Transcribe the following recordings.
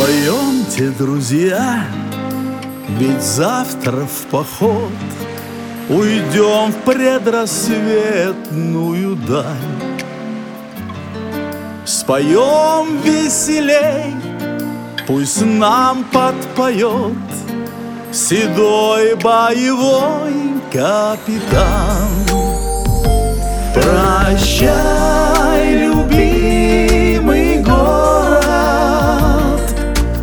Пойемте, друзья, ведь завтра в поход уйдем в предрассветную даль. Споем веселей, пусть нам подпоет седой боевой капитан. Прощай, любимый город,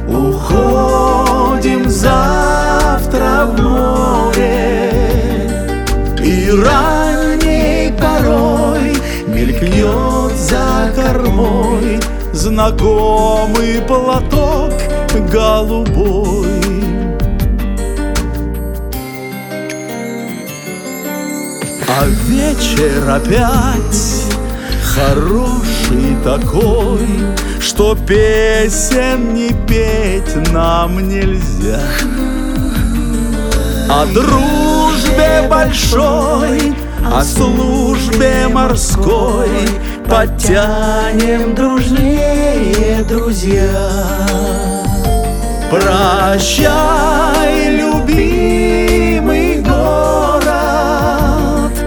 уходим завтра в море, и ранней порой мелькнет за кормой знакомый платок голубой. А вечер опять хороший такой, что песен не петь нам нельзя. О дружбе большой, о службе морской подтянем дружнее, друзья. Прощай, любимый город,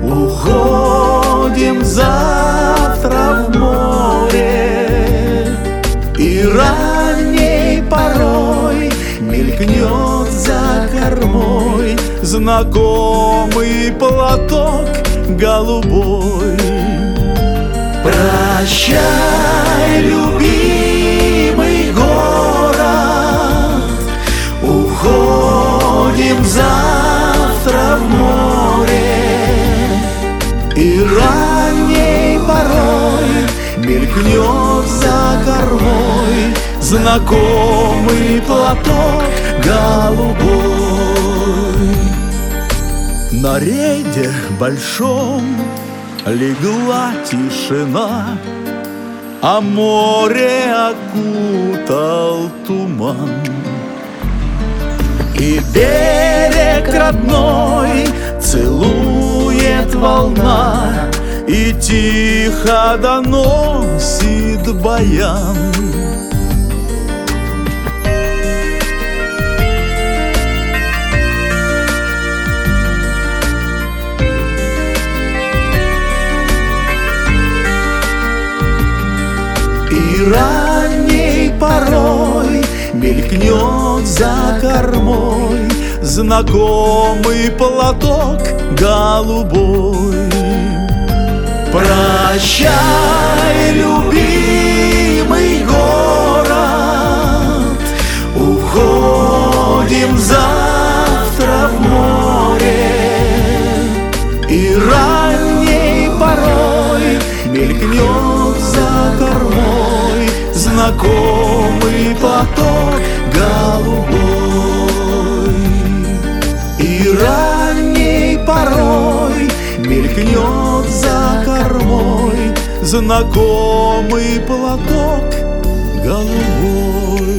уходим завтра в море, и ранней порой мелькнет за кормой знакомый платок голубой. Прощай, любимый город, уходим завтра в море, и ранней порой мелькнет за кормой знакомый платок голубой. На рейде большом легла тишина, а море окутал туман. И берег родной целует волна, и тихо доносит баян. И ранней порой мелькнет за кормой знакомый платок голубой. Прощай, любимый город, уходим завтра в море, и ранней порой мелькнет за кормой знакомый платок голубой. И ранней порой мелькнет за кормой знакомый платок голубой.